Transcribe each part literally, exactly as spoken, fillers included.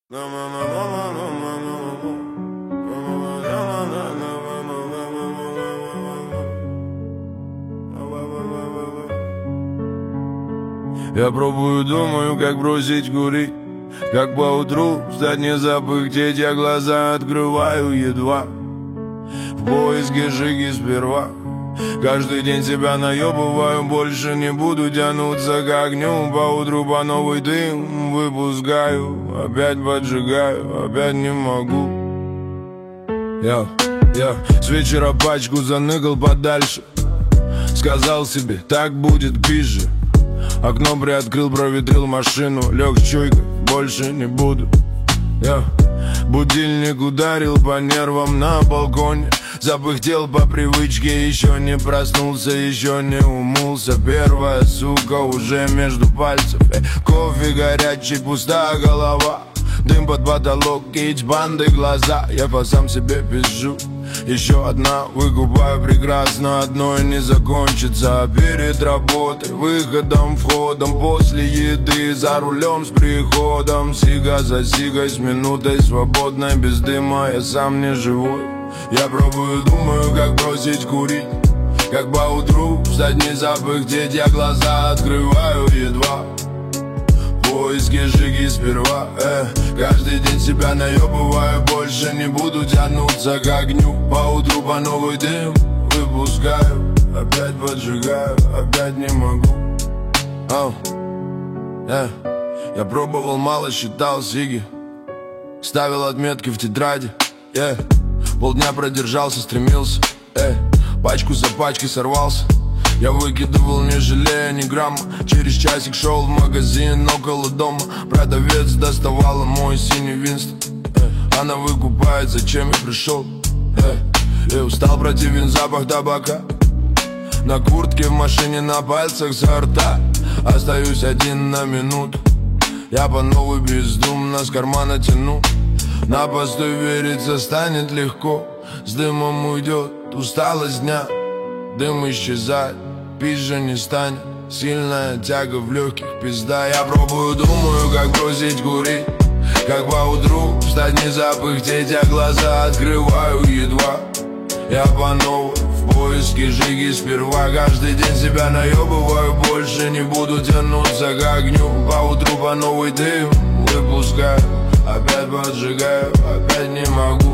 Я пробую, думаю, как бросить курить, как поутру встать, не запыхтеть. Я глаза открываю едва в поиске жиги сперва. Каждый день себя наебываю, больше не буду тянуться к огню. Поутру по новый дым выпускаю, опять поджигаю, опять не могу. Я, я с вечера пачку заныкал подальше, сказал себе, так будет пизже. Окно приоткрыл, проветрил машину, лег с чуйкой, больше не буду. Я будильник ударил по нервам на балконе, запыхтел по привычке, еще не проснулся, еще не умылся. Первая, сука, уже между пальцев. Э, кофе горячий, пустая голова, дым под потолок, кич, банды, глаза. Я по сам себе пизжу. Еще одна, выкупаю прекрасно, одной не закончится. А перед работой, выходом, входом, после еды, за рулем с приходом, сига за сигой, с минутой свободной, без дыма я сам не живой. Я пробую, думаю, как бросить курить, как поутру встать, не запыхтеть. Я глаза открываю едва в поиске жиги сперва. э, Каждый день себя наебываю, больше не буду тянуться к огню. Поутру по новый дым выпускаю, опять поджигаю, опять не могу. oh. yeah. Я пробовал мало, считал сиги, ставил отметки в тетради. yeah. Полдня продержался, стремился, эй, пачку за пачкой сорвался. Я выкидывал, не жалея ни грамма. Через часик шел в магазин около дома. Продавец доставала мой синий Винстон. Она выкупает, зачем я пришел. Я устал, противен запах табака. На куртке, в машине, на пальцах сорта. Остаюсь один на минуту. Я по новой бездумно с кармана тяну. На постой верится станет легко. С дымом уйдет усталость дня. Дым исчезает, пизже не станет. Сильная тяга в легких, пизда. Я пробую, думаю, как бросить курить, как поутру встать, не запыхтеть. Я глаза открываю едва, я по новой в поиске жиги сперва. Каждый день себя наебываю, больше не буду тянуться к огню. Поутру по новый дым выпускаю, опять поджигаю, опять не могу.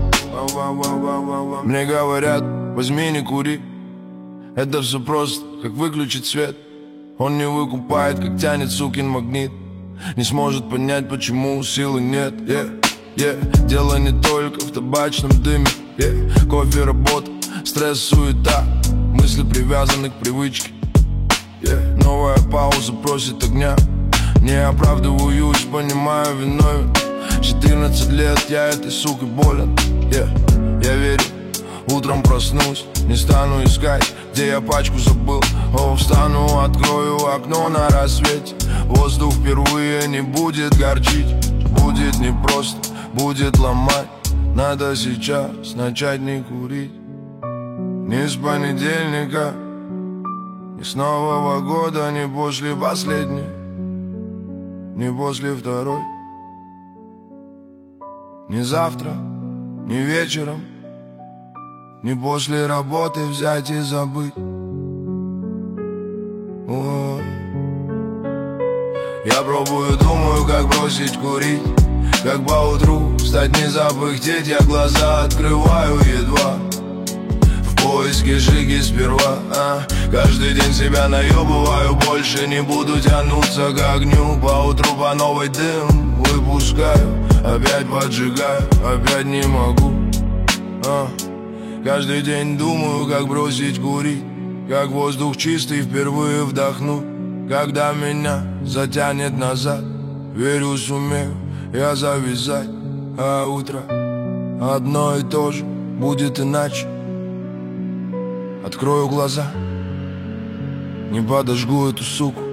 Мне говорят, возьми, не кури. Это все просто, как выключить свет. Он не выкупает, как тянет сукин магнит. Не сможет понять, почему силы нет. yeah, yeah. Дело не только в табачном дыме. yeah. Кофе, работа, стресс, суета, мысли привязаны к привычке. yeah. Новая пауза просит огня. Не оправдываюсь, понимаю виновен. четырнадцать лет я этой сукой болен. yeah. Я верю, утром проснусь, не стану искать, где я пачку забыл. О, встану, открою окно на рассвете. Воздух впервые не будет горчить. Будет непросто, будет ломать. Надо сейчас начать не курить. Не с понедельника, не с Нового года, не после последней, не после второй, не завтра, не вечером, не после работы взять и забыть. Ой. Я пробую, думаю, как бросить курить, как поутру встать, не запыхтеть. Я глаза открываю едва в поиске жиги сперва. а? Каждый день себя наебываю, больше не буду тянуться к огню. Поутру по новый дым выпускаю, опять поджигаю, опять не могу. а? Каждый день думаю, как бросить курить, как воздух чистый впервые вдохнуть. Когда меня затянет назад, верю, сумею я завязать. А утро одно и то же будет иначе. Открою глаза, не подожгу эту суку.